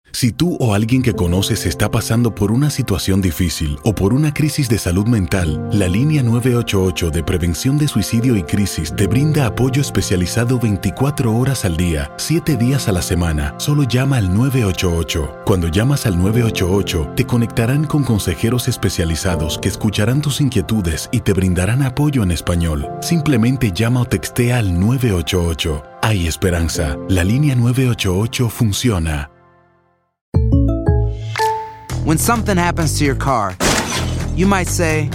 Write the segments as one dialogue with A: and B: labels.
A: Si tú o alguien que conoces está pasando por una situación difícil o por una crisis de salud mental, la línea 988 de Prevención de Suicidio y Crisis te brinda apoyo especializado 24 horas al día, 7 días a la semana. Solo llama al 988. Cuando llamas al 988, te conectarán con consejeros especializados que escucharán tus inquietudes y te brindarán apoyo en español. Simplemente llama o textea al 988. Hay esperanza. La línea 988 funciona.
B: When something happens to your car, you might say,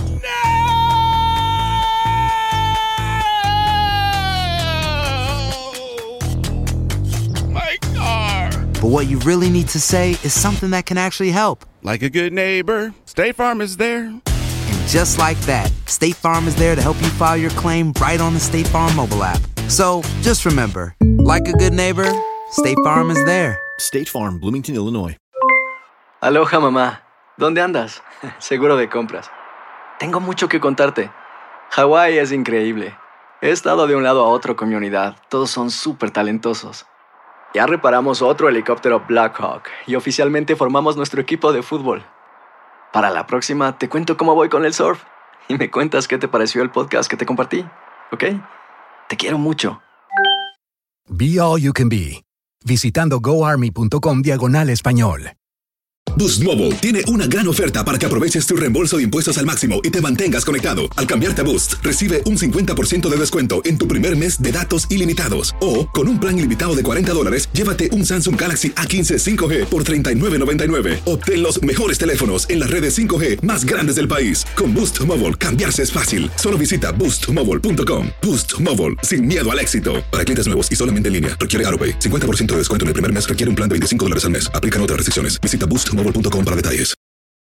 C: My car!
B: but what you really need to say is something that can actually help.
C: Like a good neighbor, State Farm is there.
B: And just like that, State Farm is there to help you file your claim right on the State Farm mobile app. So just remember, like a good neighbor, State Farm is there.
D: State Farm, Bloomington, Illinois.
E: Aloha, mamá. ¿Dónde andas? Seguro de compras. Tengo mucho que contarte. Hawái es increíble. He estado de un lado a otro con mi unidad. Todos son súper talentosos. Ya reparamos otro helicóptero Blackhawk y oficialmente formamos nuestro equipo de fútbol. Para la próxima te cuento cómo voy con el surf y me cuentas qué te pareció el podcast que te compartí, ¿ok? Te quiero mucho.
F: Be All You Can Be. Visitando goarmy.com/español.
G: Boost Mobile tiene una gran oferta para que aproveches tu reembolso de impuestos al máximo y te mantengas conectado. Al cambiarte a Boost, recibe un 50% de descuento en tu primer mes de datos ilimitados. O, con un plan ilimitado de $40, llévate un Samsung Galaxy A15 5G por $39.99. Obtén los mejores teléfonos en las redes 5G más grandes del país. Con Boost Mobile, cambiarse es fácil. Solo visita boostmobile.com. Boost Mobile, sin miedo al éxito. Para clientes nuevos y solamente en línea, requiere AutoPay. 50% de descuento en el primer mes requiere un plan de $25 al mes. Aplican otras restricciones. Visita boostmobile.com para detalles.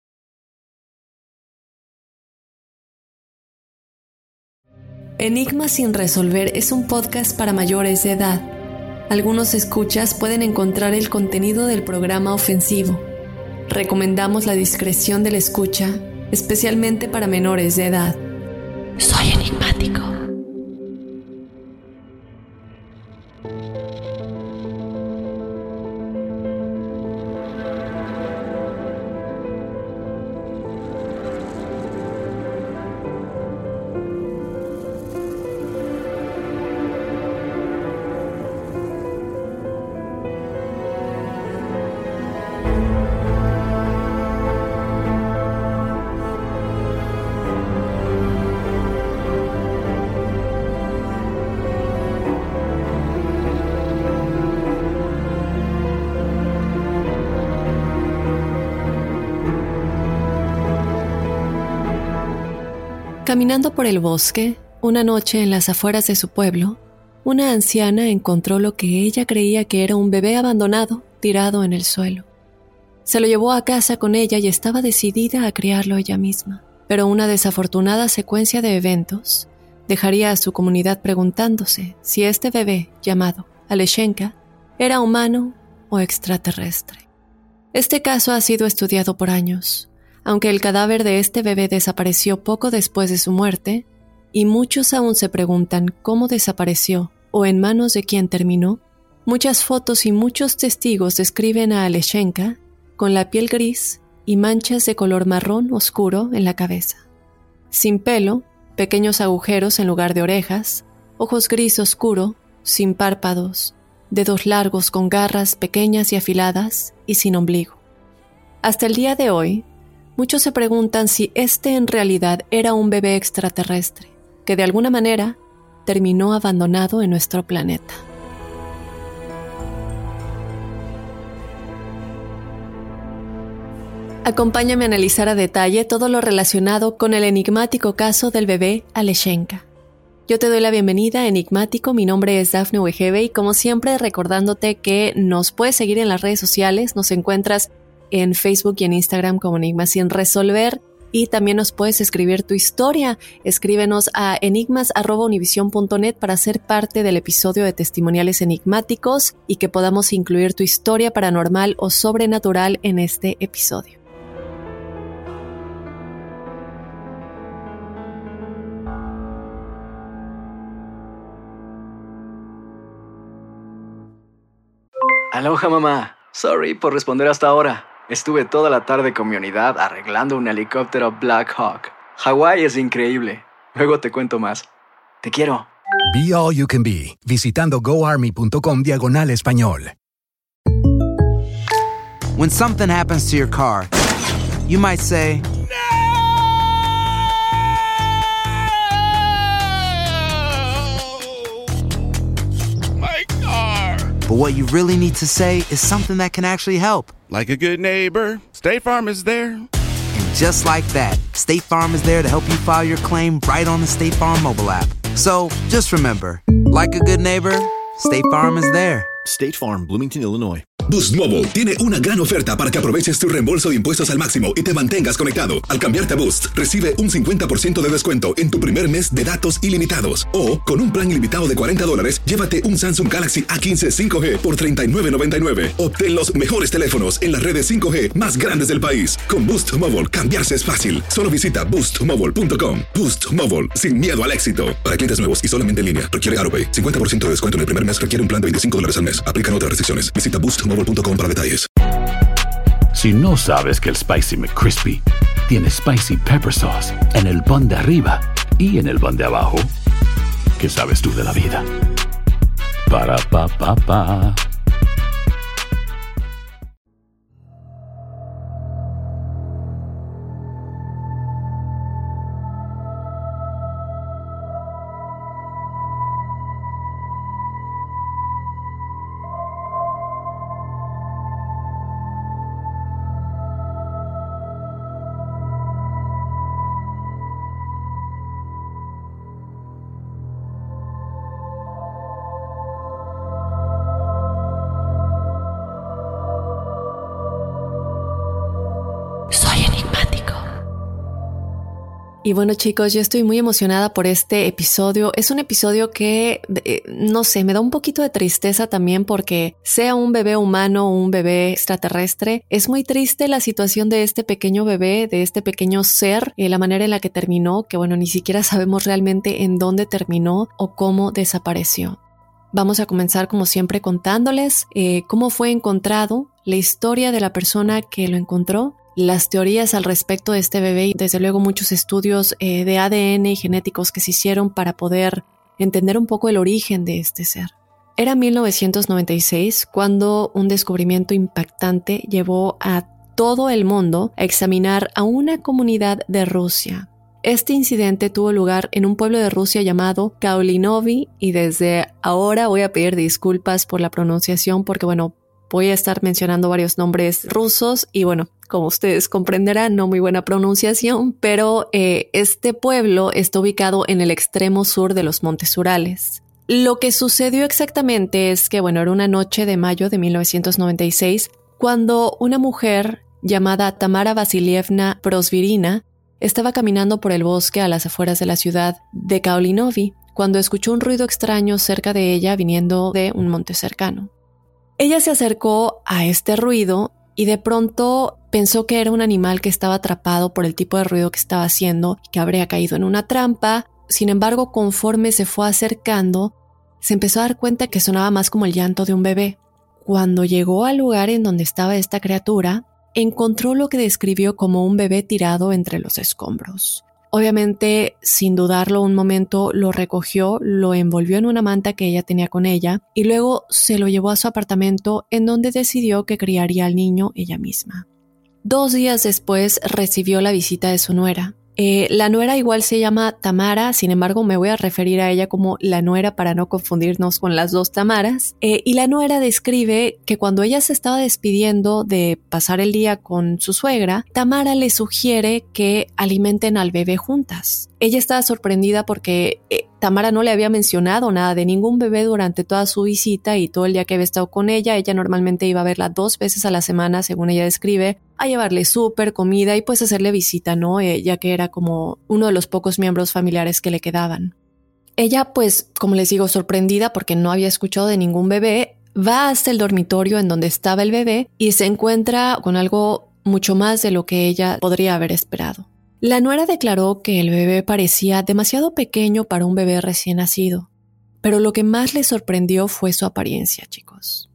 H: Enigmas sin resolver es un podcast para mayores de edad. Algunos escuchas pueden encontrar el contenido del programa ofensivo. Recomendamos la discreción de la escucha, especialmente para menores de edad. Soy enigmático. Caminando por el bosque, una noche en las afueras de su pueblo, una anciana encontró lo que ella creía que era un bebé abandonado tirado en el suelo. Se lo llevó a casa con ella y estaba decidida a criarlo ella misma. Pero una desafortunada secuencia de eventos dejaría a su comunidad preguntándose si este bebé, llamado Aleshenka, era humano o extraterrestre. Este caso ha sido estudiado por años, aunque el cadáver de este bebé desapareció poco después de su muerte, y muchos aún se preguntan cómo desapareció o en manos de quién terminó. Muchas fotos y muchos testigos describen a Aleshenka con la piel gris y manchas de color marrón oscuro en la cabeza. Sin pelo, pequeños agujeros en lugar de orejas, ojos gris oscuro, sin párpados, dedos largos con garras pequeñas y afiladas y sin ombligo. Hasta el día de hoy, muchos se preguntan si este en realidad era un bebé extraterrestre, que de alguna manera terminó abandonado en nuestro planeta. Acompáñame a analizar a detalle todo lo relacionado con el enigmático caso del bebé Aleshenka. Yo te doy la bienvenida, enigmático. Mi nombre es Dafne Wegebe y como siempre recordándote que nos puedes seguir en las redes sociales. Nos encuentras en Facebook y en Instagram como Enigmas sin resolver y también nos puedes escribir tu historia. Escríbenos a enigmas@univision.net para ser parte del episodio de Testimoniales Enigmáticos y que podamos incluir tu historia paranormal o sobrenatural en este episodio.
E: Aloha, mamá. Sorry por responder hasta ahora. Estuve toda la tarde con mi unidad arreglando un helicóptero Black Hawk. Hawái es increíble. Luego te cuento más. Te quiero.
F: Be All You Can Be, visitando goarmy.com/español.
B: When something happens to your car, you might say,
C: My car.
B: but what you really need to say is something that can actually help.
C: Like a good neighbor, State Farm is there.
B: And just like that, State Farm is there to help you file your claim right on the State Farm mobile app. So just remember, like a good neighbor, State Farm is there.
D: State Farm, Bloomington, Illinois.
G: Boost Mobile tiene una gran oferta para que aproveches tu reembolso de impuestos al máximo y te mantengas conectado. Al cambiarte a Boost, recibe un 50% de descuento en tu primer mes de datos ilimitados. O, con un plan ilimitado de $40, llévate un Samsung Galaxy A15 5G por $39.99. Obtén los mejores teléfonos en las redes 5G más grandes del país. Con Boost Mobile, cambiarse es fácil. Solo visita boostmobile.com. Boost Mobile, sin miedo al éxito. Para clientes nuevos y solamente en línea, requiere AutoPay. 50% de descuento en el primer mes requiere un plan de $25 al mes. Aplican otras restricciones. Visita boostmobile.com para detalles.
I: Si no sabes que el Spicy McCrispy tiene Spicy Pepper Sauce en el pan de arriba y en el pan de abajo, ¿qué sabes tú de la vida? Para, pa, pa, pa.
H: Y bueno, chicos, yo estoy muy emocionada por este episodio. Es un episodio que, no sé, me da un poquito de tristeza también porque sea un bebé humano o un bebé extraterrestre, es muy triste la situación de este pequeño bebé, de este pequeño ser, la manera en la que terminó, que bueno, ni siquiera sabemos realmente en dónde terminó o cómo desapareció. Vamos a comenzar como siempre contándoles cómo fue encontrado, la historia de la persona que lo encontró, las teorías al respecto de este bebé y desde luego muchos estudios de ADN y genéticos que se hicieron para poder entender un poco el origen de este ser. Era 1996 cuando un descubrimiento impactante llevó a todo el mundo a examinar a una comunidad de Rusia. Este incidente tuvo lugar en un pueblo de Rusia llamado Kaulinovy y desde ahora voy a pedir disculpas por la pronunciación porque bueno, voy a estar mencionando varios nombres rusos y bueno, como ustedes comprenderán, no muy buena pronunciación, pero este pueblo está ubicado en el extremo sur de los Montes Urales. Lo que sucedió exactamente es que, bueno, era una noche de mayo de 1996 cuando una mujer llamada Tamara Vasilievna Prosvirina estaba caminando por el bosque a las afueras de la ciudad de Kaulinovy cuando escuchó un ruido extraño cerca de ella viniendo de un monte cercano. Ella se acercó a este ruido y de pronto pensó que era un animal que estaba atrapado por el tipo de ruido que estaba haciendo y que habría caído en una trampa. Sin embargo, conforme se fue acercando, se empezó a dar cuenta que sonaba más como el llanto de un bebé. Cuando llegó al lugar en donde estaba esta criatura, encontró lo que describió como un bebé tirado entre los escombros. Obviamente, sin dudarlo un momento, lo recogió, lo envolvió en una manta que ella tenía con ella y luego se lo llevó a su apartamento en donde decidió que criaría al niño ella misma. 2 días después recibió la visita de su nuera. La nuera igual se llama Tamara, sin embargo me voy a referir a ella como la nuera para no confundirnos con las dos Tamaras. Y la nuera describe que cuando ella se estaba despidiendo de pasar el día con su suegra, Tamara le sugiere que alimenten al bebé juntas. Ella estaba sorprendida porque Tamara no le había mencionado nada de ningún bebé durante toda su visita y todo el día que había estado con ella. Ella normalmente iba a verla 2 veces a la semana, según ella describe, a llevarle súper, comida y pues hacerle visita, ¿no? Ya que era como uno de los pocos miembros familiares que le quedaban. Ella, pues, como les digo, sorprendida porque no había escuchado de ningún bebé, va hasta el dormitorio en donde estaba el bebé y se encuentra con algo mucho más de lo que ella podría haber esperado. La nuera declaró que el bebé parecía demasiado pequeño para un bebé recién nacido, pero lo que más le sorprendió fue su apariencia, chicos.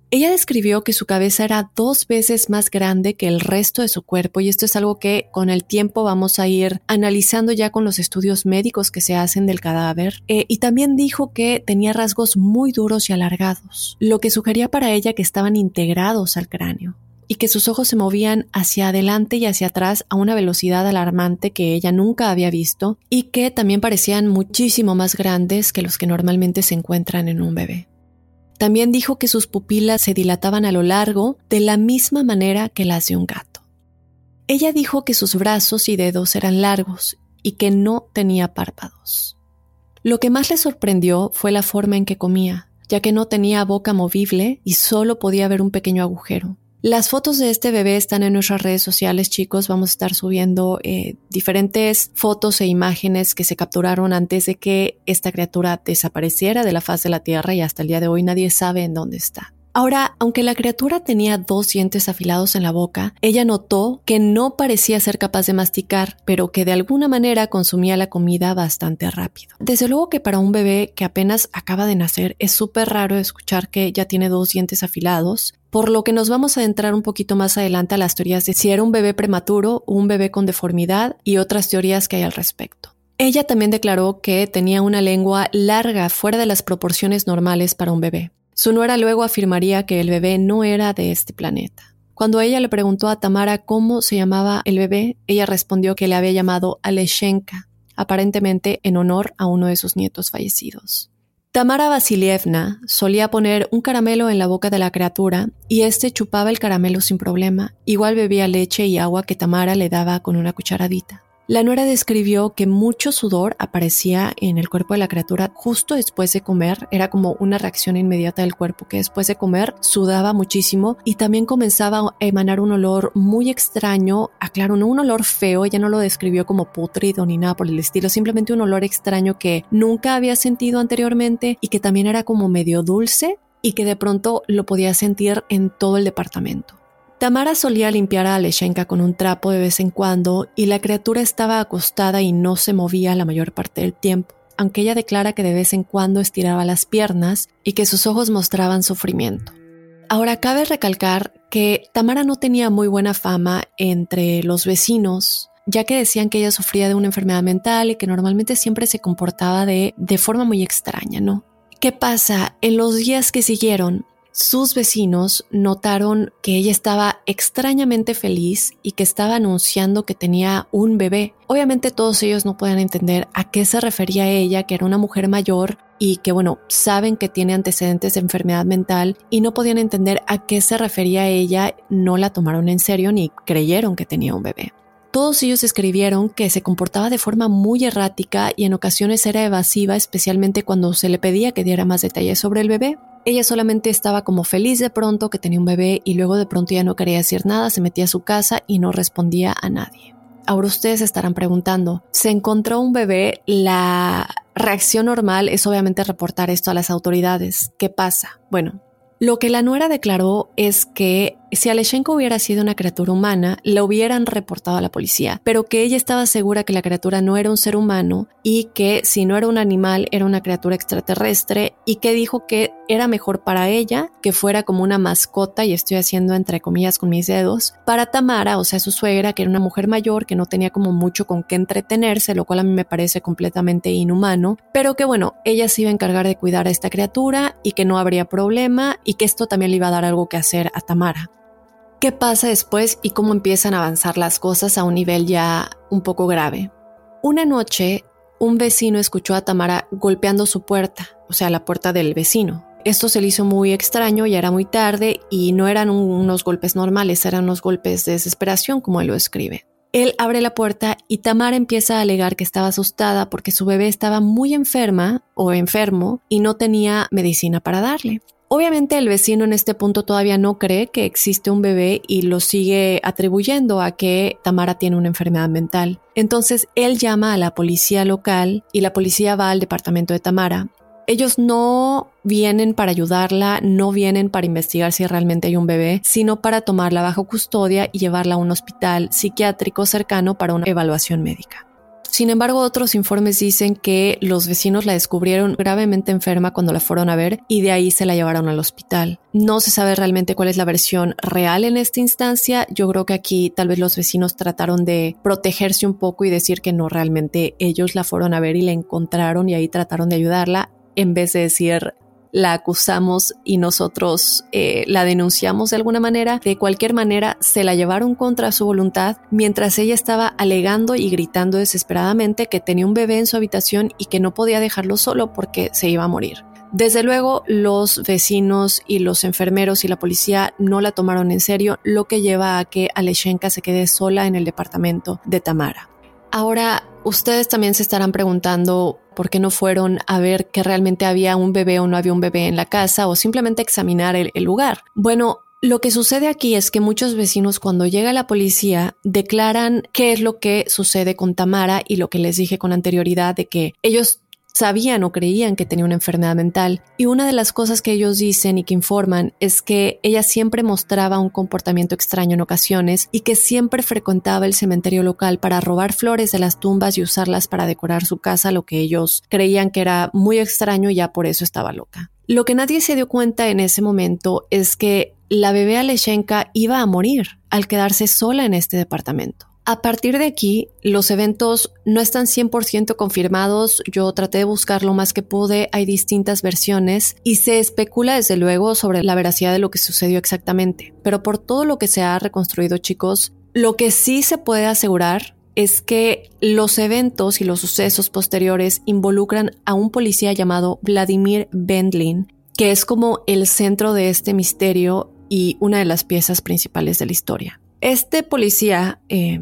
H: Ella describió que su cabeza era 2 veces más grande que el resto de su cuerpo, y esto es algo que con el tiempo vamos a ir analizando ya con los estudios médicos que se hacen del cadáver. Y también dijo que tenía rasgos muy duros y alargados, lo que sugería para ella que estaban integrados al cráneo, y que sus ojos se movían hacia adelante y hacia atrás a una velocidad alarmante que ella nunca había visto, y que también parecían muchísimo más grandes que los que normalmente se encuentran en un bebé. También dijo que sus pupilas se dilataban a lo largo de la misma manera que las de un gato. Ella dijo que sus brazos y dedos eran largos y que no tenía párpados. Lo que más le sorprendió fue la forma en que comía, ya que no tenía boca movible y solo podía ver un pequeño agujero. Las fotos de este bebé están en nuestras redes sociales, chicos. Vamos a estar subiendo diferentes fotos e imágenes que se capturaron antes de que esta criatura desapareciera de la faz de la tierra, y hasta el día de hoy nadie sabe en dónde está. Ahora, aunque la criatura tenía 2 dientes afilados en la boca, ella notó que no parecía ser capaz de masticar, pero que de alguna manera consumía la comida bastante rápido. Desde luego que para un bebé que apenas acaba de nacer es súper raro escuchar que ya tiene 2 dientes afilados, por lo que nos vamos a adentrar un poquito más adelante a las teorías de si era un bebé prematuro o un bebé con deformidad y otras teorías que hay al respecto. Ella también declaró que tenía una lengua larga fuera de las proporciones normales para un bebé. Su nuera luego afirmaría que el bebé no era de este planeta. Cuando ella le preguntó a Tamara cómo se llamaba el bebé, ella respondió que le había llamado Aleshenka, aparentemente en honor a uno de sus nietos fallecidos. Tamara Vasilievna solía poner un caramelo en la boca de la criatura y este chupaba el caramelo sin problema. Igual bebía leche y agua que Tamara le daba con una cucharadita. La nuera describió que mucho sudor aparecía en el cuerpo de la criatura justo después de comer. Era como una reacción inmediata del cuerpo, que después de comer sudaba muchísimo y también comenzaba a emanar un olor muy extraño. Aclaro, no un olor feo, ella no lo describió como pútrido ni nada por el estilo, simplemente un olor extraño que nunca había sentido anteriormente y que también era como medio dulce y que de pronto lo podía sentir en todo el departamento. Tamara solía limpiar a Aleshenka con un trapo de vez en cuando y la criatura estaba acostada y no se movía la mayor parte del tiempo, aunque ella declara que de vez en cuando estiraba las piernas y que sus ojos mostraban sufrimiento. Ahora, cabe recalcar que Tamara no tenía muy buena fama entre los vecinos, ya que decían que ella sufría de una enfermedad mental y que normalmente siempre se comportaba de forma muy extraña, ¿no? ¿Qué pasa? En los días que siguieron, sus vecinos notaron que ella estaba extrañamente feliz y que estaba anunciando que tenía un bebé. Obviamente todos ellos no podían entender a qué se refería ella, que era una mujer mayor y que, saben que tiene antecedentes de enfermedad mental y no podían entender a qué se refería ella, no la tomaron en serio ni creyeron que tenía un bebé. Todos ellos escribieron que se comportaba de forma muy errática y en ocasiones era evasiva, especialmente cuando se le pedía que diera más detalles sobre el bebé. Ella solamente estaba como feliz de pronto que tenía un bebé y luego de pronto ya no quería decir nada, se metía a su casa y no respondía a nadie. Ahora ustedes estarán preguntando, ¿se encontró un bebé? La reacción normal es obviamente reportar esto a las autoridades. ¿Qué pasa? Bueno, lo que la nuera declaró es que si Aleshenka hubiera sido una criatura humana, la hubieran reportado a la policía, pero que ella estaba segura que la criatura no era un ser humano y que si no era un animal, era una criatura extraterrestre, y que dijo que era mejor para ella que fuera como una mascota, y estoy haciendo entre comillas con mis dedos, para Tamara, o sea su suegra, que era una mujer mayor que no tenía como mucho con qué entretenerse, lo cual a mí me parece completamente inhumano, pero que ella se iba a encargar de cuidar a esta criatura y que no habría problema y que esto también le iba a dar algo que hacer a Tamara. ¿Qué pasa después y cómo empiezan a avanzar las cosas a un nivel ya un poco grave? Una noche, un vecino escuchó a Tamara golpeando su puerta, o sea, la puerta del vecino. Esto se le hizo muy extraño, ya era muy tarde y no eran unos golpes normales, eran unos golpes de desesperación, como él lo escribe. Él abre la puerta y Tamara empieza a alegar que estaba asustada porque su bebé estaba muy enferma o enfermo y no tenía medicina para darle. Obviamente el vecino en este punto todavía no cree que existe un bebé y lo sigue atribuyendo a que Tamara tiene una enfermedad mental. Entonces él llama a la policía local y la policía va al departamento de Tamara. Ellos no vienen para ayudarla, no vienen para investigar si realmente hay un bebé, sino para tomarla bajo custodia y llevarla a un hospital psiquiátrico cercano para una evaluación médica. Sin embargo, otros informes dicen que los vecinos la descubrieron gravemente enferma cuando la fueron a ver y de ahí se la llevaron al hospital. No se sabe realmente cuál es la versión real en esta instancia. Yo creo que aquí tal vez los vecinos trataron de protegerse un poco y decir que no, realmente ellos la fueron a ver y la encontraron y ahí trataron de ayudarla, en vez de decir la acusamos y nosotros la denunciamos de alguna manera. De cualquier manera, se la llevaron contra su voluntad mientras ella estaba alegando y gritando desesperadamente que tenía un bebé en su habitación y que no podía dejarlo solo porque se iba a morir. Desde luego, los vecinos y los enfermeros y la policía no la tomaron en serio, lo que lleva a que Alechenka se quede sola en el departamento de Tamara. Ahora, ustedes también se estarán preguntando por qué no fueron a ver que realmente había un bebé o no había un bebé en la casa o simplemente examinar el lugar. Bueno, lo que sucede aquí es que muchos vecinos, cuando llega la policía, declaran qué es lo que sucede con Tamara y lo que les dije con anterioridad de que ellos sabían o creían que tenía una enfermedad mental. Y una de las cosas que ellos dicen y que informan es que ella siempre mostraba un comportamiento extraño en ocasiones y que siempre frecuentaba el cementerio local para robar flores de las tumbas y usarlas para decorar su casa, lo que ellos creían que era muy extraño y ya por eso estaba loca. Lo que nadie se dio cuenta en ese momento es que la bebé Alechenka iba a morir al quedarse sola en este departamento. A partir de aquí, los eventos no están 100% confirmados. Yo traté de buscar lo más que pude. Hay distintas versiones y se especula desde luego sobre la veracidad de lo que sucedió exactamente. Pero por todo lo que se ha reconstruido, chicos, lo que sí se puede asegurar es que los eventos y los sucesos posteriores involucran a un policía llamado Vladimir Bendlin, que es como el centro de este misterio y una de las piezas principales de la historia. Este policía,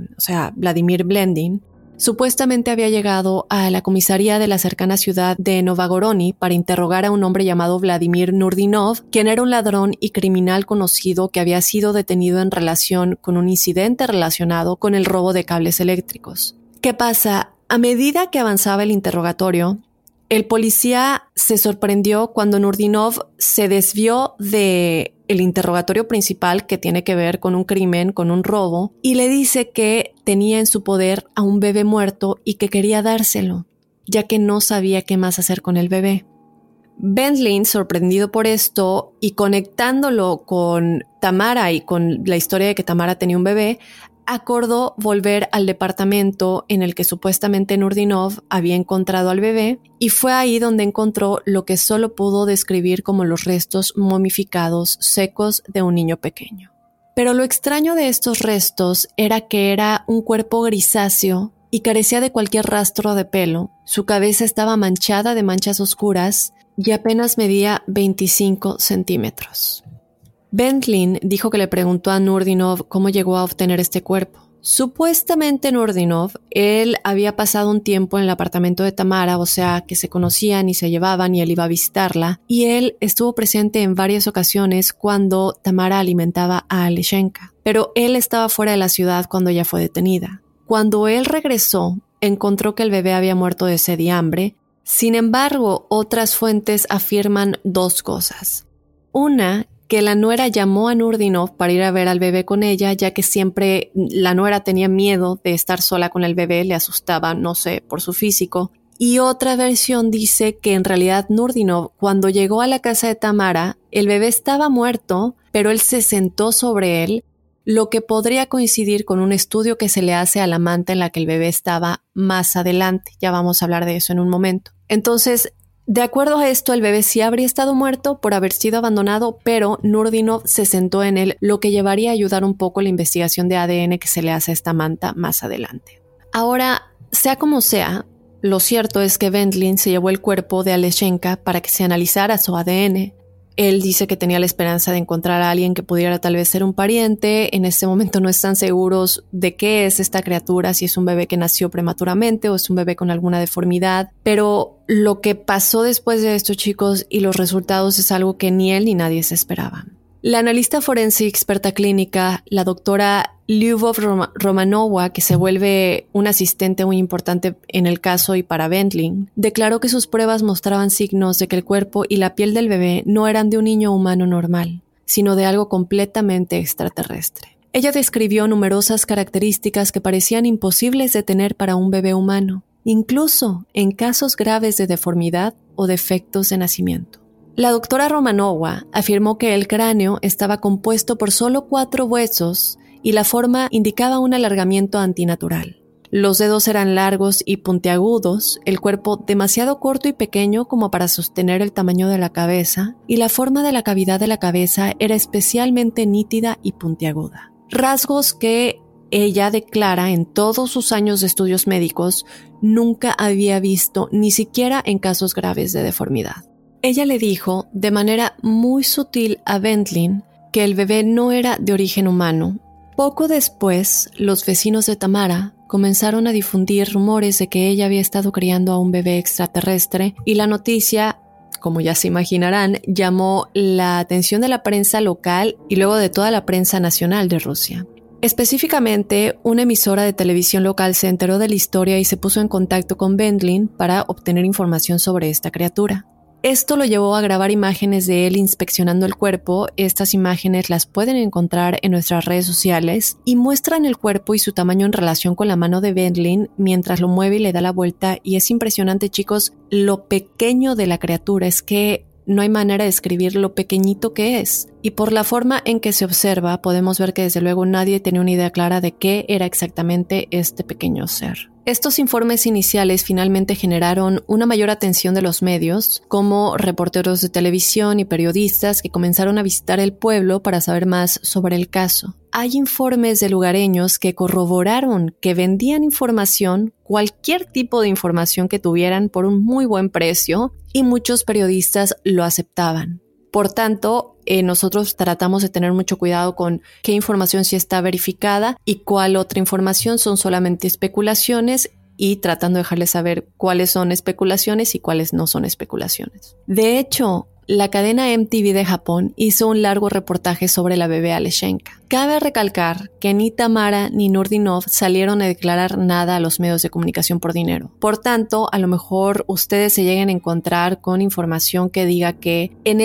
H: Vladimir Bendlin, supuestamente había llegado a la comisaría de la cercana ciudad de Novagorony para interrogar a un hombre llamado Vladimir Nurdinov, quien era un ladrón y criminal conocido que había sido detenido en relación con un incidente relacionado con el robo de cables eléctricos. ¿Qué pasa? A medida que avanzaba el interrogatorio, el policía se sorprendió cuando Nurdinov se desvió de el interrogatorio principal, que tiene que ver con un crimen, con un robo, y le dice que tenía en su poder a un bebé muerto y que quería dárselo, ya que no sabía qué más hacer con el bebé. Bendlin, sorprendido por esto y conectándolo con Tamara y con la historia de que Tamara tenía un bebé, acordó volver al departamento en el que supuestamente Nurdinov había encontrado al bebé y fue ahí donde encontró lo que solo pudo describir como los restos momificados secos de un niño pequeño. Pero lo extraño de estos restos era que era un cuerpo grisáceo y carecía de cualquier rastro de pelo. Su cabeza estaba manchada de manchas oscuras y apenas medía 25 centímetros. Bendlin dijo que le preguntó a Nurdinov cómo llegó a obtener este cuerpo. Supuestamente Nurdinov, él había pasado un tiempo en el apartamento de Tamara, o sea que se conocían y se llevaban y él iba a visitarla, y él estuvo presente en varias ocasiones cuando Tamara alimentaba a Alechenka, pero él estaba fuera de la ciudad cuando ella fue detenida. Cuando él regresó, encontró que el bebé había muerto de sed y hambre. Sin embargo, otras fuentes afirman dos cosas. Una, que la nuera llamó a Nurdinov para ir a ver al bebé con ella, ya que siempre la nuera tenía miedo de estar sola con el bebé, le asustaba, no sé, por su físico. Y otra versión dice que en realidad Nurdinov, cuando llegó a la casa de Tamara, el bebé estaba muerto, pero él se sentó sobre él, lo que podría coincidir con un estudio que se le hace a la manta en la que el bebé estaba más adelante. Ya vamos a hablar de eso en un momento. Entonces, de acuerdo a esto, el bebé sí habría estado muerto por haber sido abandonado, pero Nurdinov se sentó en él, lo que llevaría a ayudar un poco la investigación de ADN que se le hace a esta manta más adelante. Ahora, sea como sea, lo cierto es que Bendlin se llevó el cuerpo de Alechenka para que se analizara su ADN. Él dice que tenía la esperanza de encontrar a alguien que pudiera tal vez ser un pariente. En este momento no están seguros de qué es esta criatura, si es un bebé que nació prematuramente o es un bebé con alguna deformidad. Pero lo que pasó después de esto, chicos, y los resultados es algo que ni él ni nadie se esperaban. La analista forense y experta clínica, la doctora Lyubov Romanova, que se vuelve un asistente muy importante en el caso y para Bendlin, declaró que sus pruebas mostraban signos de que el cuerpo y la piel del bebé no eran de un niño humano normal, sino de algo completamente extraterrestre. Ella describió numerosas características que parecían imposibles de tener para un bebé humano. incluso en casos graves de deformidad o defectos de nacimiento. La doctora Romanova afirmó que el cráneo estaba compuesto por solo 4 huesos y la forma indicaba un alargamiento antinatural. Los dedos eran largos y puntiagudos, el cuerpo demasiado corto y pequeño como para sostener el tamaño de la cabeza, y la forma de la cavidad de la cabeza era especialmente nítida y puntiaguda. Rasgos que ella declara en todos sus años de estudios médicos nunca había visto, ni siquiera en casos graves de deformidad. Ella le dijo de manera muy sutil a Bendlin que el bebé no era de origen humano. Poco después, los vecinos de Tamara comenzaron a difundir rumores de que ella había estado criando a un bebé extraterrestre y la noticia, como ya se imaginarán, llamó la atención de la prensa local y luego de toda la prensa nacional de Rusia. Específicamente, una emisora de televisión local se enteró de la historia y se puso en contacto con Bendlin para obtener información sobre esta criatura. Esto lo llevó a grabar imágenes de él inspeccionando el cuerpo. Estas imágenes las pueden encontrar en nuestras redes sociales y muestran el cuerpo y su tamaño en relación con la mano de Bendlin mientras lo mueve y le da la vuelta. Y es impresionante, chicos, lo pequeño de la criatura. Es que no hay manera de describir lo pequeñito que es. Y por la forma en que se observa, podemos ver que desde luego nadie tenía una idea clara de qué era exactamente este pequeño ser. Estos informes iniciales finalmente generaron una mayor atención de los medios, como reporteros de televisión y periodistas que comenzaron a visitar el pueblo para saber más sobre el caso. Hay informes de lugareños que corroboraron que vendían información, cualquier tipo de información que tuvieran, por un muy buen precio, y muchos periodistas lo aceptaban. Por tanto, nosotros tratamos de tener mucho cuidado con qué información sí está verificada y cuál otra información son solamente especulaciones, y tratando de dejarles saber cuáles son especulaciones y cuáles no son especulaciones. De hecho, la cadena MTV de Japón hizo un largo reportaje sobre la bebé Aleshenka. Cabe recalcar que ni Tamara ni Nurdinov salieron a declarar nada a los medios de comunicación por dinero. Por tanto, a lo mejor ustedes se lleguen a encontrar con información que diga que en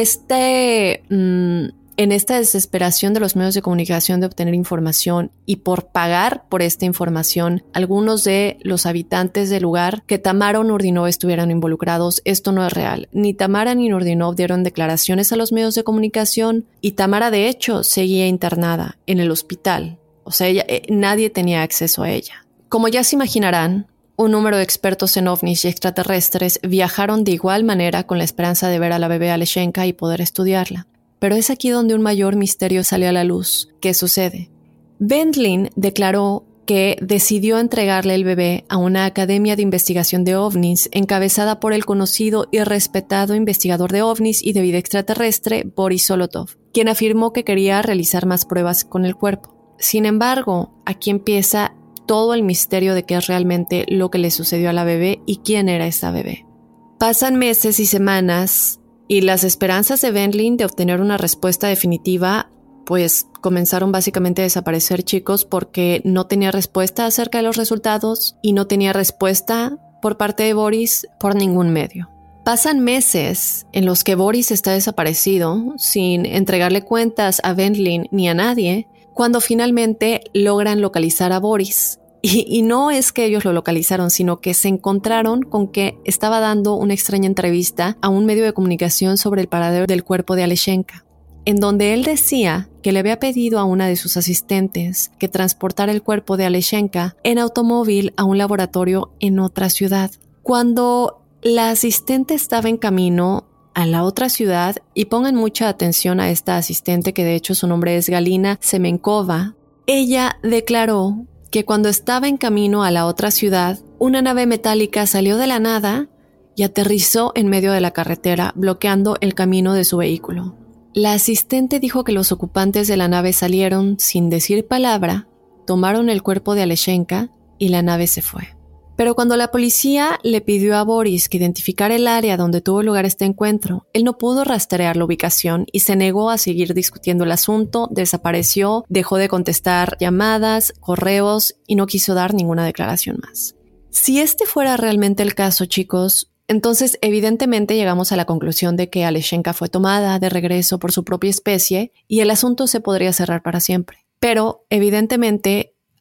H: esta desesperación de los medios de comunicación de obtener información y por pagar por esta información, algunos de los habitantes del lugar, que Tamara o Nurdinov estuvieran involucrados. Esto no es real. Ni Tamara ni Nurdinov dieron declaraciones a los medios de comunicación y Tamara, de hecho, seguía internada en el hospital. O sea, nadie tenía acceso a ella. Como ya se imaginarán, un número de expertos en ovnis y extraterrestres viajaron de igual manera con la esperanza de ver a la bebé Aleshenka y poder estudiarla. Pero es aquí donde un mayor misterio salió a la luz. ¿Qué sucede? Bendlin declaró que decidió entregarle el bebé a una academia de investigación de ovnis encabezada por el conocido y respetado investigador de ovnis y de vida extraterrestre Boris Zolotov, quien afirmó que quería realizar más pruebas con el cuerpo. Sin embargo, aquí empieza todo el misterio de qué es realmente lo que le sucedió a la bebé y quién era esta bebé. Pasan meses y semanas y las esperanzas de Bendlin de obtener una respuesta definitiva pues comenzaron básicamente a desaparecer, chicos, porque no tenía respuesta acerca de los resultados y no tenía respuesta por parte de Boris por ningún medio. Pasan meses en los que Boris está desaparecido sin entregarle cuentas a Bendlin ni a nadie, cuando finalmente logran localizar a Boris. Y no es que ellos lo localizaron, sino que se encontraron con que estaba dando una extraña entrevista a un medio de comunicación sobre el paradero del cuerpo de Aleshenka, en donde él decía que le había pedido a una de sus asistentes que transportara el cuerpo de Aleshenka en automóvil a un laboratorio en otra ciudad. Cuando la asistente estaba en camino a la otra ciudad, y pongan mucha atención a esta asistente, que de hecho su nombre es Galina Semenkova, ella declaró que cuando estaba en camino a la otra ciudad, una nave metálica salió de la nada y aterrizó en medio de la carretera, bloqueando el camino de su vehículo. La asistente dijo que los ocupantes de la nave salieron sin decir palabra, tomaron el cuerpo de Aleshenka y la nave se fue. Pero cuando la policía le pidió a Boris que identificara el área donde tuvo lugar este encuentro, él no pudo rastrear la ubicación y se negó a seguir discutiendo el asunto, desapareció, dejó de contestar llamadas, correos y no quiso dar ninguna declaración más. Si este fuera realmente el caso, chicos, entonces evidentemente llegamos a la conclusión de que Aleshenka fue tomada de regreso por su propia especie y el asunto se podría cerrar para siempre. Pero evidentemente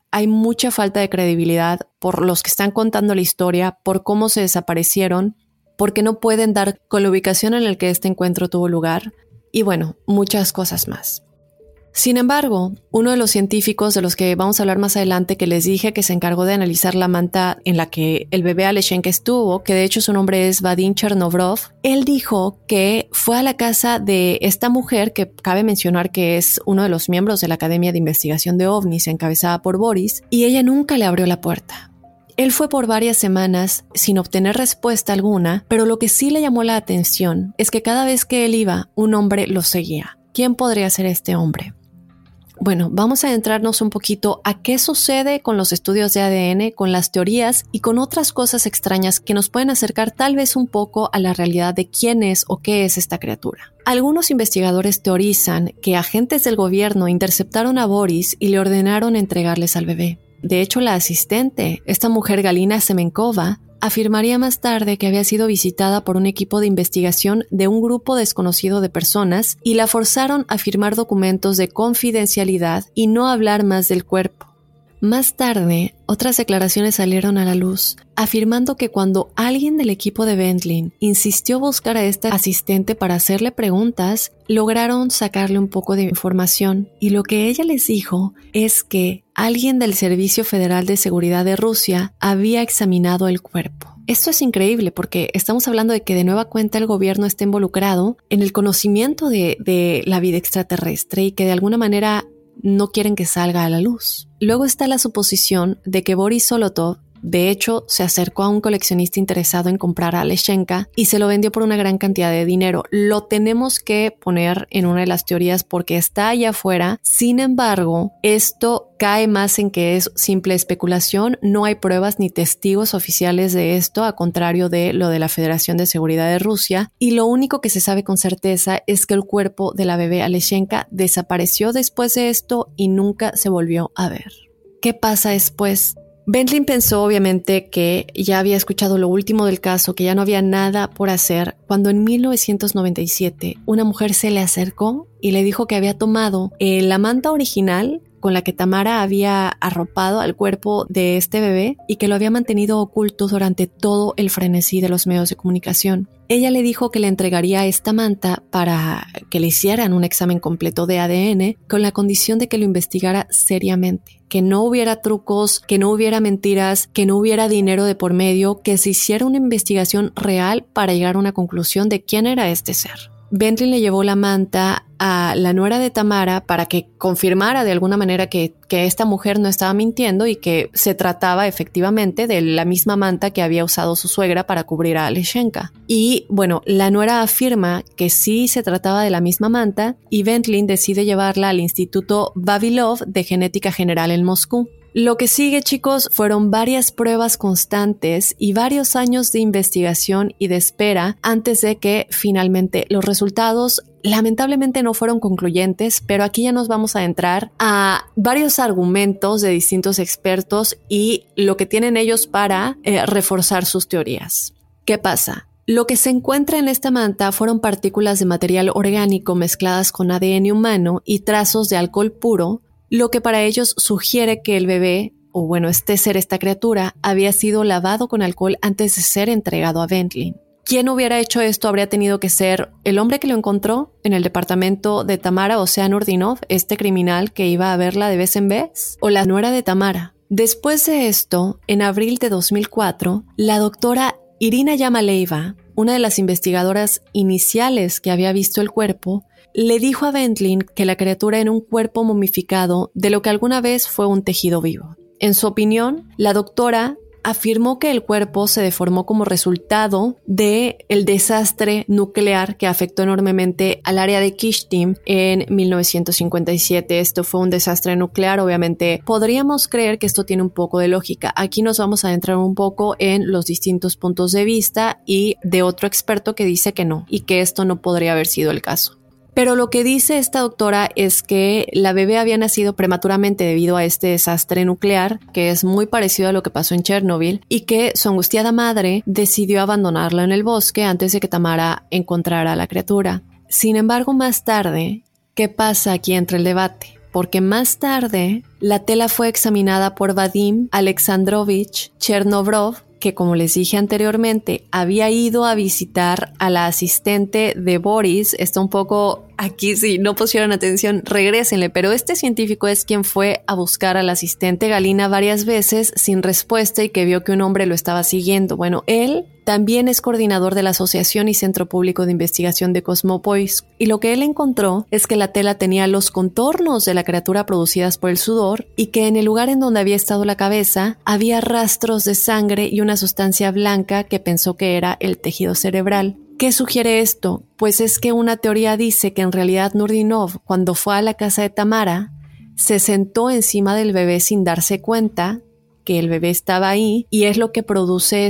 H: hay mucha falta de credibilidad por los que están contando la historia, por cómo se desaparecieron, porque no pueden dar con la ubicación en la que este encuentro tuvo lugar, y bueno, muchas cosas más. Sin embargo, uno de los científicos de los que vamos a hablar más adelante, que les dije que se encargó de analizar la manta en la que el bebé Alechenka estuvo, que de hecho su nombre es Vadim Chernovrov, él dijo que fue a la casa de esta mujer, que cabe mencionar que es uno de los miembros de la Academia de Investigación de OVNIs encabezada por Boris, y ella nunca le abrió la puerta. Él fue por varias semanas sin obtener respuesta alguna, pero lo que sí le llamó la atención es que cada vez que él iba, un hombre lo seguía. ¿Quién podría ser este hombre? Bueno, vamos a adentrarnos un poquito a qué sucede con los estudios de ADN, con las teorías y con otras cosas extrañas que nos pueden acercar tal vez un poco a la realidad de quién es o qué es esta criatura. Algunos investigadores teorizan que agentes del gobierno interceptaron a Boris y le ordenaron entregarles al bebé. De hecho, la asistente, esta mujer Galina Semenkova, afirmaría más tarde que había sido visitada por un equipo de investigación de un grupo desconocido de personas y la forzaron a firmar documentos de confidencialidad y no hablar más del cuerpo. Más tarde, otras declaraciones salieron a la luz, afirmando que cuando alguien del equipo de Bentley insistió buscar a esta asistente para hacerle preguntas, lograron sacarle un poco de información, y lo que ella les dijo es que alguien del Servicio Federal de Seguridad de Rusia había examinado el cuerpo. Esto es increíble porque estamos hablando de que de nueva cuenta el gobierno está involucrado en el conocimiento de la vida extraterrestre y que de alguna manera no quieren que salga a la luz. Luego está la suposición de que Boris Zolotov de hecho se acercó a un coleccionista interesado en comprar a Alechenka y se lo vendió por una gran cantidad de dinero. Lo tenemos que poner en una de las teorías porque está allá afuera. Sin embargo, esto cae más en que es simple especulación. No hay pruebas ni testigos oficiales de esto, a contrario de lo de la Federación de Seguridad de Rusia. Y lo único que se sabe con certeza es que el cuerpo de la bebé Alechenka desapareció después de esto y nunca se volvió a ver. ¿Qué pasa después? Bentley pensó obviamente que ya había escuchado lo último del caso, que ya no había nada por hacer, cuando en 1997 una mujer se le acercó y le dijo que había tomado la manta original con la que Tamara había arropado al cuerpo de este bebé y que lo había mantenido oculto durante todo el frenesí de los medios de comunicación. Ella le dijo que le entregaría esta manta para que le hicieran un examen completo de ADN con la condición de que lo investigara seriamente, que no hubiera trucos, que no hubiera mentiras, que no hubiera dinero de por medio, que se hiciera una investigación real para llegar a una conclusión de quién era este ser. Bentley le llevó la manta a la nuera de Tamara para que confirmara de alguna manera que esta mujer no estaba mintiendo y que se trataba efectivamente de la misma manta que había usado su suegra para cubrir a Alechenka. Y bueno, la nuera afirma que sí se trataba de la misma manta y Bentley decide llevarla al Instituto Vavilov de Genética General en Moscú. Lo que sigue, chicos, fueron varias pruebas constantes y varios años de investigación y de espera antes de que finalmente los resultados lamentablemente no fueron concluyentes, pero aquí ya nos vamos a entrar a varios argumentos de distintos expertos y lo que tienen ellos para reforzar sus teorías. ¿Qué pasa? Lo que se encuentra en esta manta fueron partículas de material orgánico mezcladas con ADN humano y trazos de alcohol puro, lo que para ellos sugiere que el bebé, o bueno, esta criatura, había sido lavado con alcohol antes de ser entregado a Bentley. ¿Quién hubiera hecho esto? Habría tenido que ser el hombre que lo encontró en el departamento de Tamara, o sea, Nurdinov, este criminal que iba a verla de vez en vez, o la nuera de Tamara. Después de esto, en abril de 2004, la doctora Irina Yamaleva, una de las investigadoras iniciales que había visto el cuerpo, le dijo a Bentley que la criatura era un cuerpo momificado de lo que alguna vez fue un tejido vivo. En su opinión, la doctora afirmó que el cuerpo se deformó como resultado del desastre nuclear que afectó enormemente al área de Kishtim en 1957. Esto fue un desastre nuclear. Obviamente podríamos creer que esto tiene un poco de lógica. Aquí nos vamos a adentrar un poco en los distintos puntos de vista y de otro experto que dice que no, y que esto no podría haber sido el caso. Pero lo que dice esta doctora es que la bebé había nacido prematuramente debido a este desastre nuclear, que es muy parecido a lo que pasó en Chernobyl, y que su angustiada madre decidió abandonarla en el bosque antes de que Tamara encontrara a la criatura. Sin embargo, más tarde, ¿qué pasa aquí entre el debate? porque más tarde la tela fue examinada por Vadim Alexandrovich Chernobrov, que como les dije anteriormente, había ido a visitar a la asistente de Boris. Está un poco aquí, si no pusieron atención, regrésenle, pero este científico es quien fue a buscar a la asistente Galina varias veces sin respuesta y que vio que un hombre lo estaba siguiendo. Bueno, él también es coordinador de la Asociación y Centro Público de Investigación de Cosmopolis, y lo que él encontró es que la tela tenía los contornos de la criatura producidas por el sudor y que en el lugar en donde había estado la cabeza había rastros de sangre y una sustancia blanca que pensó que era el tejido cerebral. ¿Qué sugiere esto? Pues es que una teoría dice que en realidad Nurdinov, cuando fue a la casa de Tamara, se sentó encima del bebé sin darse cuenta que el bebé estaba ahí, y es lo que produce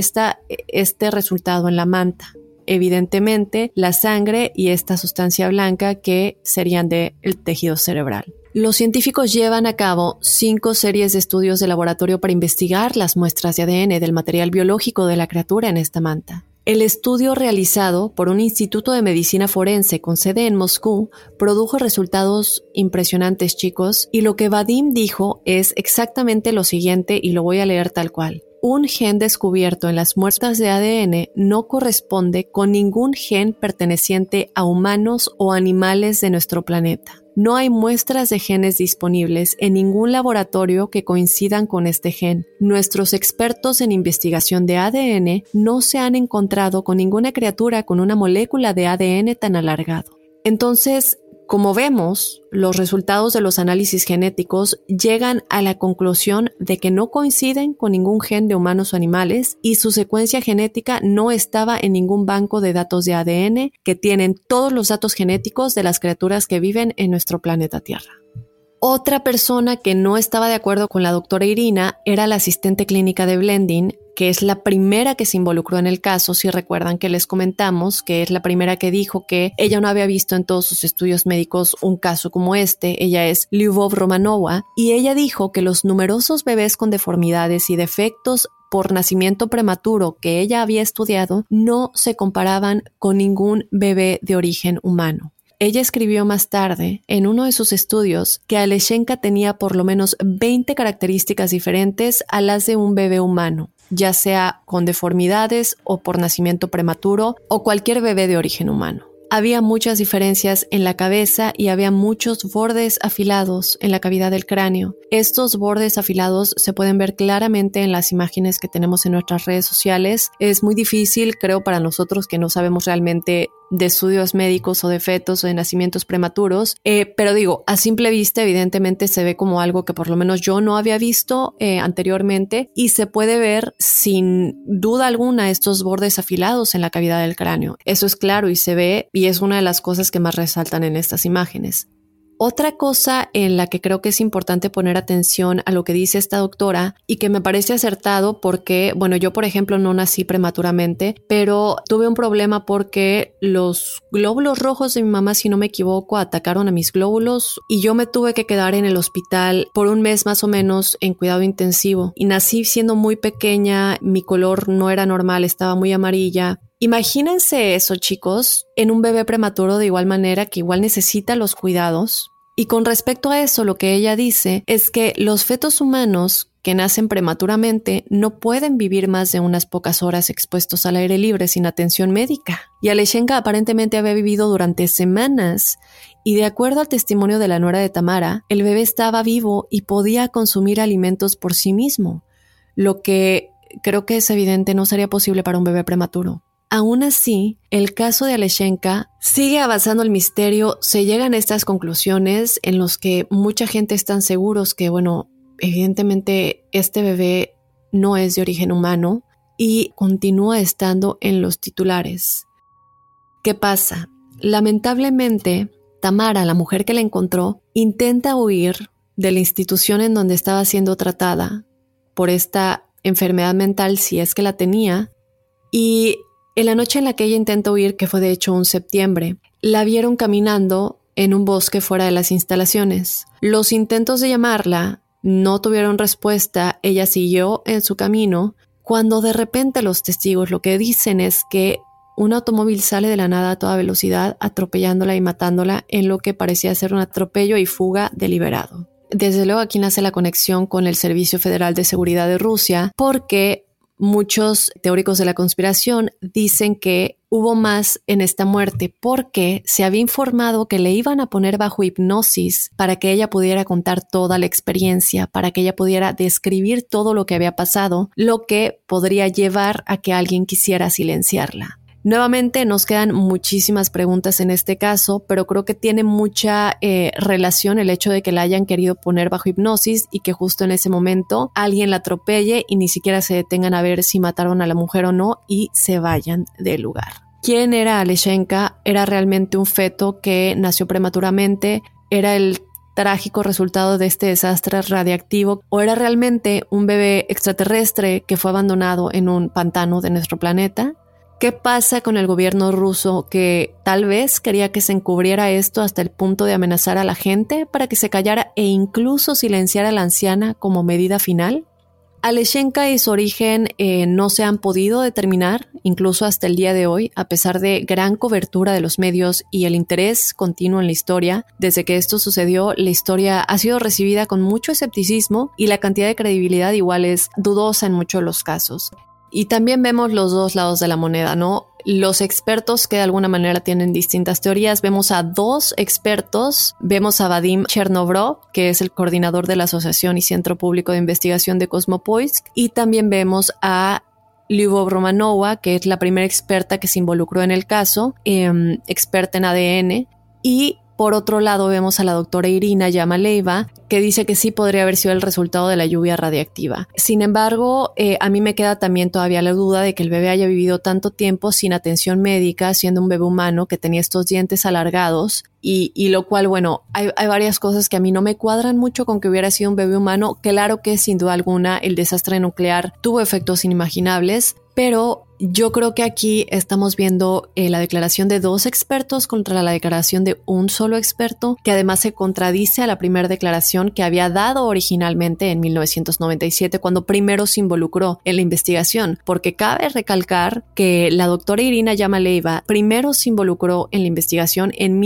H: este resultado en la manta. Evidentemente, la sangre y esta sustancia blanca que serían del tejido cerebral. Los científicos llevan a cabo 5 series de estudios de laboratorio para investigar las muestras de ADN del material biológico de la criatura en esta manta. El estudio realizado por un instituto de medicina forense con sede en Moscú produjo resultados impresionantes, chicos, y lo que Vadim dijo es exactamente lo siguiente, y lo voy a leer tal cual. Un gen descubierto en las muestras de ADN no corresponde con ningún gen perteneciente a humanos o animales de nuestro planeta. No hay muestras de genes disponibles en ningún laboratorio que coincidan con este gen. Nuestros expertos en investigación de ADN no se han encontrado con ninguna criatura con una molécula de ADN tan alargado. Entonces, como vemos, los resultados de los análisis genéticos llegan a la conclusión de que no coinciden con ningún gen de humanos o animales, y su secuencia genética no estaba en ningún banco de datos de ADN que tienen todos los datos genéticos de las criaturas que viven en nuestro planeta Tierra. Otra persona que no estaba de acuerdo con la doctora Irina era la asistente clínica de Blendin, que es la primera que se involucró en el caso. Si recuerdan que les comentamos que es la primera que dijo que ella no había visto en todos sus estudios médicos un caso como este. Ella es Lyubov Romanova, y ella dijo que los numerosos bebés con deformidades y defectos por nacimiento prematuro que ella había estudiado no se comparaban con ningún bebé de origen humano. Ella escribió más tarde, en uno de sus estudios, que Alechenka tenía por lo menos 20 características diferentes a las de un bebé humano, ya sea con deformidades o por nacimiento prematuro o cualquier bebé de origen humano. Había muchas diferencias en la cabeza y había muchos bordes afilados en la cavidad del cráneo. Estos bordes afilados se pueden ver claramente en las imágenes que tenemos en nuestras redes sociales. Es muy difícil, creo, para nosotros que no sabemos realmente de estudios médicos o de fetos o de nacimientos prematuros, pero digo, a simple vista evidentemente se ve como algo que por lo menos yo no había visto anteriormente, y se puede ver sin duda alguna estos bordes afilados en la cavidad del cráneo. Eso es claro y se ve, y es una de las cosas que más resaltan en estas imágenes. Otra cosa en la que creo que es importante poner atención a lo que dice esta doctora, y que me parece acertado porque, bueno, yo por ejemplo no nací prematuramente, pero tuve un problema porque los glóbulos rojos de mi mamá, si no me equivoco, atacaron a mis glóbulos y yo me tuve que quedar en el hospital por un mes más o menos en cuidado intensivo, y nací siendo muy pequeña, mi color no era normal, estaba muy amarilla. Imagínense eso, chicos, en un bebé prematuro de igual manera, que igual necesita los cuidados. Y con respecto a eso, lo que ella dice es que los fetos humanos que nacen prematuramente no pueden vivir más de unas pocas horas expuestos al aire libre sin atención médica. Y Alechenka aparentemente había vivido durante semanas, y de acuerdo al testimonio de la nuera de Tamara, el bebé estaba vivo y podía consumir alimentos por sí mismo, lo que creo que es evidente no sería posible para un bebé prematuro. Aún así, el caso de Alechenka sigue avanzando el misterio. Se llegan a estas conclusiones en los que mucha gente están seguros que, bueno, evidentemente este bebé no es de origen humano, y continúa estando en los titulares. ¿Qué pasa? Lamentablemente, Tamara, la mujer que la encontró, intenta huir de la institución en donde estaba siendo tratada por esta enfermedad mental, si es que la tenía, y en la noche en la que ella intenta huir, que fue de hecho un septiembre, la vieron caminando en un bosque fuera de las instalaciones. Los intentos de llamarla no tuvieron respuesta, ella siguió en su camino, cuando de repente los testigos lo que dicen es que un automóvil sale de la nada a toda velocidad, atropellándola y matándola en lo que parecía ser un atropello y fuga deliberado. Desde luego aquí nace la conexión con el Servicio Federal de Seguridad de Rusia, porque muchos teóricos de la conspiración dicen que hubo más en esta muerte porque se había informado que le iban a poner bajo hipnosis para que ella pudiera contar toda la experiencia, para que ella pudiera describir todo lo que había pasado, lo que podría llevar a que alguien quisiera silenciarla. Nuevamente nos quedan muchísimas preguntas en este caso, pero creo que tiene mucha relación el hecho de que la hayan querido poner bajo hipnosis y que justo en ese momento alguien la atropelle y ni siquiera se detengan a ver si mataron a la mujer o no y se vayan del lugar. ¿Quién era Alechenka? ¿Era realmente un feto que nació prematuramente? ¿Era el trágico resultado de este desastre radiactivo? ¿O era realmente un bebé extraterrestre que fue abandonado en un pantano de nuestro planeta? ¿Qué pasa con el gobierno ruso que tal vez quería que se encubriera esto hasta el punto de amenazar a la gente para que se callara e incluso silenciar a la anciana como medida final? Alechenka y su origen no se han podido determinar, incluso hasta el día de hoy, a pesar de gran cobertura de los medios y el interés continuo en la historia. Desde que esto sucedió, la historia ha sido recibida con mucho escepticismo y la cantidad de credibilidad igual es dudosa en muchos de los casos. Y también vemos los dos lados de la moneda, ¿no? Los expertos que de alguna manera tienen distintas teorías. Vemos a dos expertos. Vemos a Vadim Chernobrov, que es el coordinador de la Asociación y Centro Público de Investigación de Kosmopoisk. Y también vemos a Lyubov Romanova, que es la primera experta que se involucró en el caso, experta en ADN. Y por otro lado vemos a la doctora Irina Yamaleva, que dice que sí podría haber sido el resultado de la lluvia radiactiva. Sin embargo, a mí me queda también todavía la duda de que el bebé haya vivido tanto tiempo sin atención médica, siendo un bebé humano que tenía estos dientes alargados, y lo cual, bueno, hay varias cosas que a mí no me cuadran mucho con que hubiera sido un bebé humano. Claro que sin duda alguna el desastre nuclear tuvo efectos inimaginables, pero yo creo que aquí estamos viendo la declaración de dos expertos contra la declaración de un solo experto, que además se contradice a la primera declaración que había dado originalmente en 1997, cuando primero se involucró en la investigación, porque cabe recalcar que la doctora Irina Yamaleva primero se involucró en la investigación en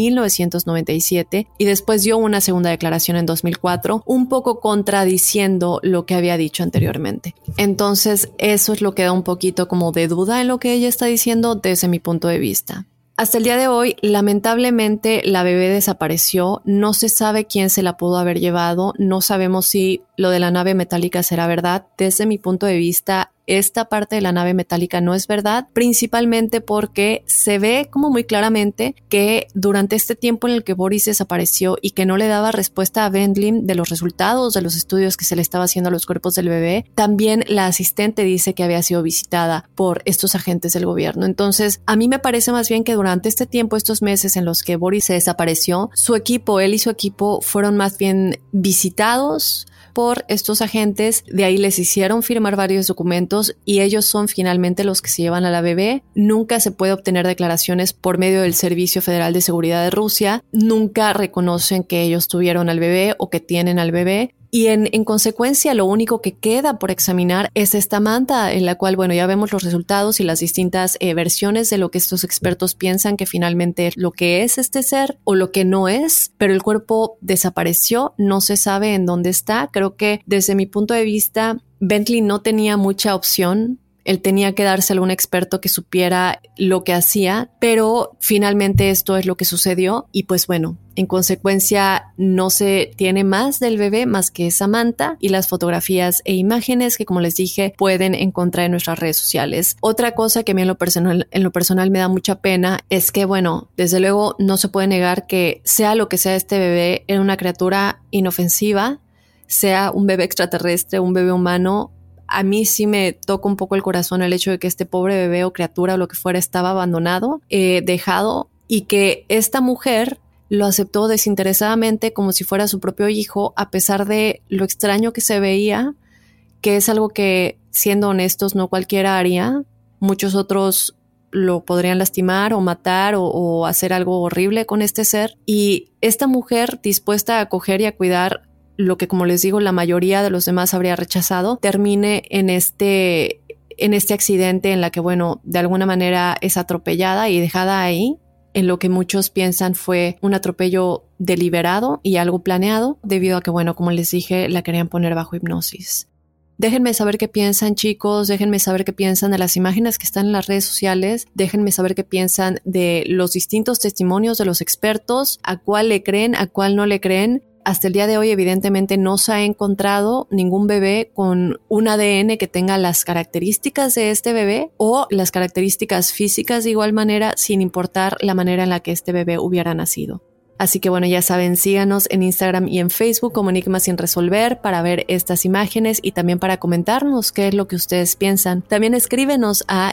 H: 1997 y después dio una segunda declaración en 2004, un poco contradiciendo lo que había dicho anteriormente. Entonces eso es lo que da un poquito como de duda en lo que ella está diciendo desde mi punto de vista. Hasta el día de hoy, lamentablemente, la bebé desapareció. No se sabe quién se la pudo haber llevado. No sabemos si lo de la nave metálica será verdad. Desde mi punto de vista, esta parte de la nave metálica no es verdad, principalmente porque se ve como muy claramente que durante este tiempo en el que Boris desapareció y que no le daba respuesta a Wendling de los resultados de los estudios que se le estaba haciendo a los cuerpos del bebé, también la asistente dice que había sido visitada por estos agentes del gobierno. Entonces, a mí me parece más bien que durante este tiempo, estos meses en los que Boris se desapareció, su equipo, él y su equipo fueron más bien visitados por estos agentes, de ahí les hicieron firmar varios documentos y ellos son finalmente los que se llevan a la bebé. Nunca se puede obtener declaraciones por medio del Servicio Federal de Seguridad de Rusia, nunca reconocen que ellos tuvieron al bebé o que tienen al bebé. Y en consecuencia, lo único que queda por examinar es esta manta, en la cual, bueno, ya vemos los resultados y las distintas versiones de lo que estos expertos piensan que finalmente es lo que es este ser o lo que no es, pero el cuerpo desapareció, no se sabe en dónde está. Creo que desde mi punto de vista, Bentley no tenía mucha opción. Él tenía que dárselo a un experto que supiera lo que hacía, pero finalmente esto es lo que sucedió y pues bueno, en consecuencia no se tiene más del bebé más que esa manta y las fotografías e imágenes que, como les dije, pueden encontrar en nuestras redes sociales. Otra cosa que a mí en lo personal me da mucha pena es que, bueno, desde luego no se puede negar que sea lo que sea este bebé, era una criatura inofensiva, sea un bebé extraterrestre, un bebé humano. A mí sí me toca un poco el corazón el hecho de que este pobre bebé o criatura o lo que fuera estaba abandonado, dejado, y que esta mujer lo aceptó desinteresadamente como si fuera su propio hijo, a pesar de lo extraño que se veía, que es algo que, siendo honestos, no cualquiera haría. Muchos otros lo podrían lastimar o matar o hacer algo horrible con este ser. Y esta mujer, dispuesta a acoger y a cuidar lo que, como les digo, la mayoría de los demás habría rechazado, termine en este en este accidente en la que, bueno, de alguna manera es atropellada y dejada ahí, en lo que muchos piensan fue un atropello deliberado y algo planeado, debido a que, bueno, como les dije, la querían poner bajo hipnosis. Déjenme saber qué piensan, chicos, déjenme saber qué piensan de las imágenes que están en las redes sociales, déjenme saber qué piensan de los distintos testimonios de los expertos, a cuál le creen, a cuál no le creen. Hasta el día de hoy, evidentemente, no se ha encontrado ningún bebé con un ADN que tenga las características de este bebé o las características físicas de igual manera, sin importar la manera en la que este bebé hubiera nacido. Así que bueno, ya saben, síganos en Instagram y en Facebook como Enigmas sin resolver para ver estas imágenes y también para comentarnos qué es lo que ustedes piensan. También escríbenos a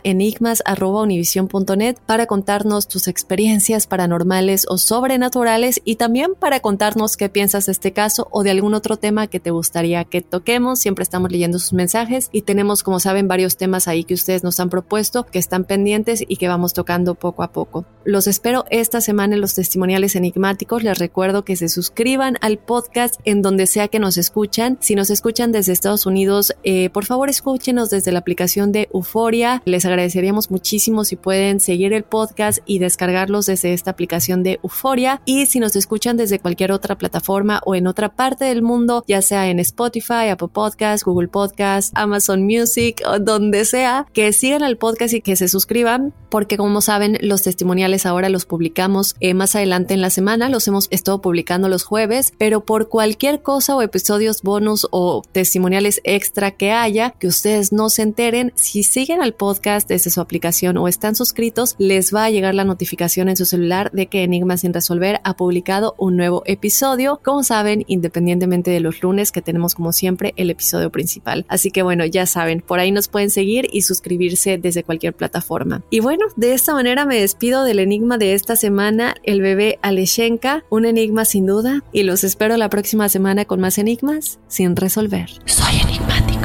H: enigmas@univision.net para contarnos tus experiencias paranormales o sobrenaturales y también para contarnos qué piensas de este caso o de algún otro tema que te gustaría que toquemos. Siempre estamos leyendo sus mensajes y tenemos, como saben, varios temas ahí que ustedes nos han propuesto, que están pendientes y que vamos tocando poco a poco. Los espero esta semana en los testimoniales enigmáticos. Les recuerdo que se suscriban al podcast en donde sea que nos escuchan. Si nos escuchan desde Estados Unidos, por favor escúchenos desde la aplicación de Euforia. Les agradeceríamos muchísimo si pueden seguir el podcast y descargarlos desde esta aplicación de Euforia. Y si nos escuchan desde cualquier otra plataforma o en otra parte del mundo, ya sea en Spotify, Apple Podcasts, Google Podcasts, Amazon Music o donde sea, que sigan al podcast y que se suscriban, porque como saben, los testimoniales ahora los publicamos más adelante en la semana. Los hemos estado publicando los jueves, pero por cualquier cosa o episodios bonus o testimoniales extra que haya, que ustedes no se enteren, si siguen al podcast desde su aplicación o están suscritos, les va a llegar la notificación en su celular de que Enigmas sin resolver ha publicado un nuevo episodio, como saben, independientemente de los lunes que tenemos como siempre el episodio principal. Así que bueno, ya saben, por ahí nos pueden seguir y suscribirse desde cualquier plataforma. Y bueno, de esta manera me despido del enigma de esta semana, el bebé Aleshenka. Un enigma sin duda, y los espero la próxima semana con más enigmas sin resolver. Soy enigmático.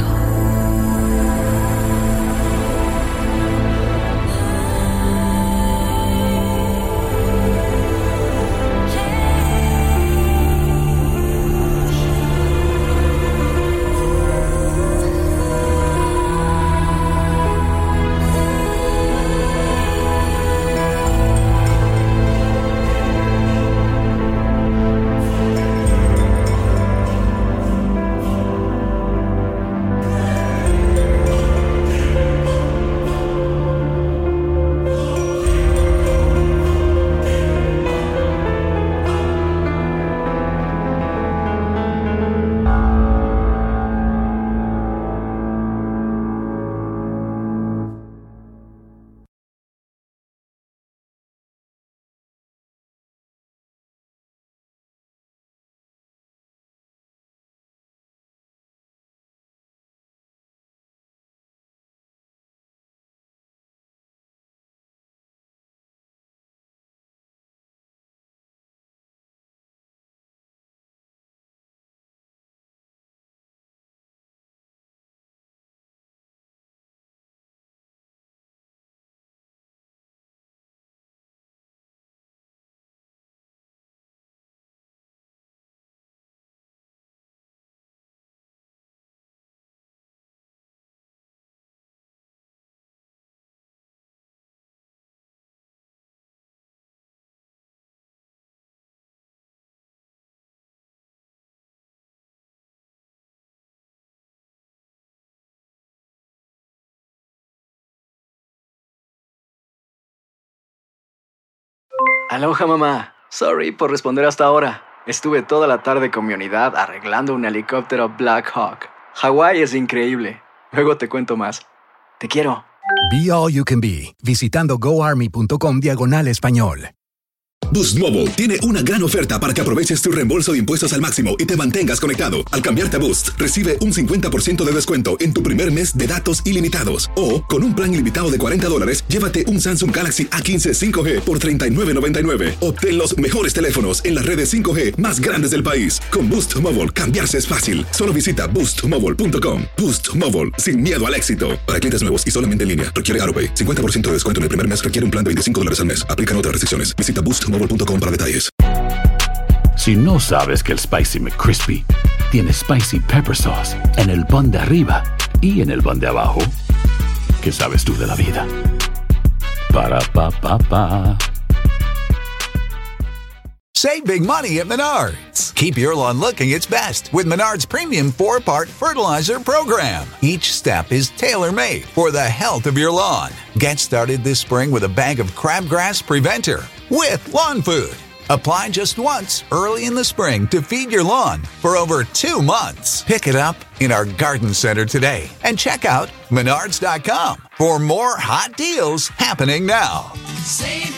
E: Aloha, mamá. Sorry por responder hasta ahora. Estuve toda la tarde con mi unidad arreglando un helicóptero Black Hawk. Hawái es increíble. Luego te cuento más. Te quiero.
F: Be All You Can Be, visitando goarmy.com/español.
G: Boost Mobile tiene una gran oferta para que aproveches tu reembolso de impuestos al máximo y te mantengas conectado. Al cambiarte a Boost, recibe un 50% de descuento en tu primer mes de datos ilimitados. O, con un plan ilimitado de $40, llévate un Samsung Galaxy A15 5G por $39.99. Obtén los mejores teléfonos en las redes 5G más grandes del país. Con Boost Mobile, cambiarse es fácil. Solo visita boostmobile.com. Boost Mobile, sin miedo al éxito. Para clientes nuevos y solamente en línea, requiere AroPay. 50% de descuento en el primer mes requiere un plan de $25 al mes. Aplican otras restricciones. Visita boostmobile.com para detalles.
I: Si no sabes que el Spicy McCrispy tiene Spicy Pepper Sauce en el pan de arriba y en el pan de abajo, ¿Qué sabes tú de la vida? Para, pa, pa, pa.
J: Save big money at Menards. Keep your lawn looking its best with Menards Premium 4-Part Fertilizer Program. Each step is tailor-made for the health of your lawn. Get started this spring with a bag of crabgrass preventer with lawn food. Apply just once early in the spring to feed your lawn for over 2 months. Pick it up in our garden center today and check out Menards.com for more hot deals happening now.
K: Save